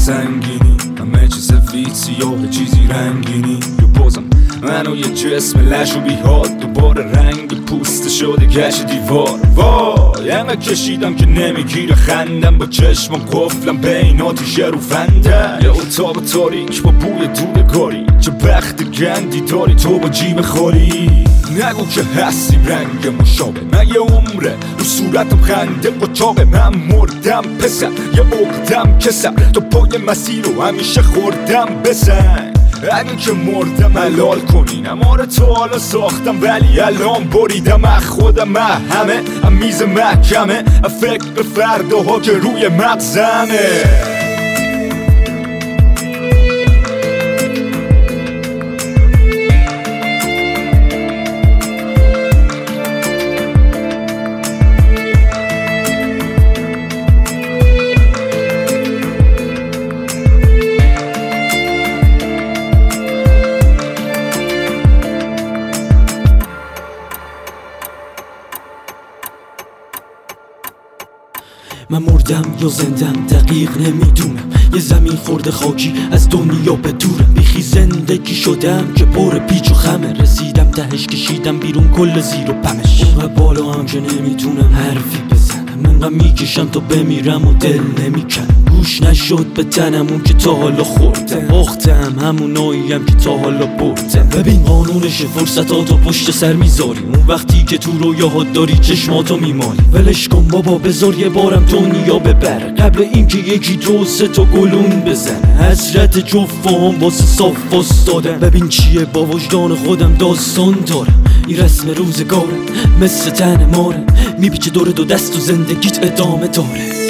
سنگینی، همه چی سفید سیاه چیزی رنگینی. بازم منو یه جسم لش و بیحال، دوباره رنگ پوست شده گش دیوار. وای انقدر کشیدم که نمیگیره خندم، با چشمم قفلم بین آتیش روفنده. یه اتاق تاریک با بوی دودگاری، چه بخت گندی داری تو با جیب خالی. نگو که هستی رنگ مشابه، من یه عمره رو صورتم خنده قچاقه. من مردم پسر یه عقدم کسر، تو پای مسیر رو همیشه خوردم بسن. اگه که مردم حلال کنین، اماره تو حالا ساختم ولی الان بریدم. خودم همه میز محکمه، فکر به فرداها که روی مغزمه. من مردم یا زندم دقیق نمیدونم، یه زمین خورده خاکی از دنیا به دورم. بیخی زندگی شدم که پر پیچ و خمه، رسیدم تهش کشیدم بیرون کل زیر و پمش. اونقدر بالا هم که نمیتونم حرفی بزنم، منقدر میکشم تا بمیرم و دل نمیکنم. گوش نشد به تنم اون که تا حالا خوردم، باختم هموناییم که تا حالا بردم. ببین قانونش فرصتاتو پشت سر میذاری، اون وقتی که تو رویاهات داری چشماتو میمالی. ولش کن بابا بذار یه بارم دنیا ببره، قبل اینکه یکی دو سه تا گلون بزنه. حسرت جفام واسه صاف وستادم، ببین چیه با وجدان خودم داستان دارم. این رسم روزگاره مثل تن ماره، میپیچه دور دو دست و زندگیت ادامه داره.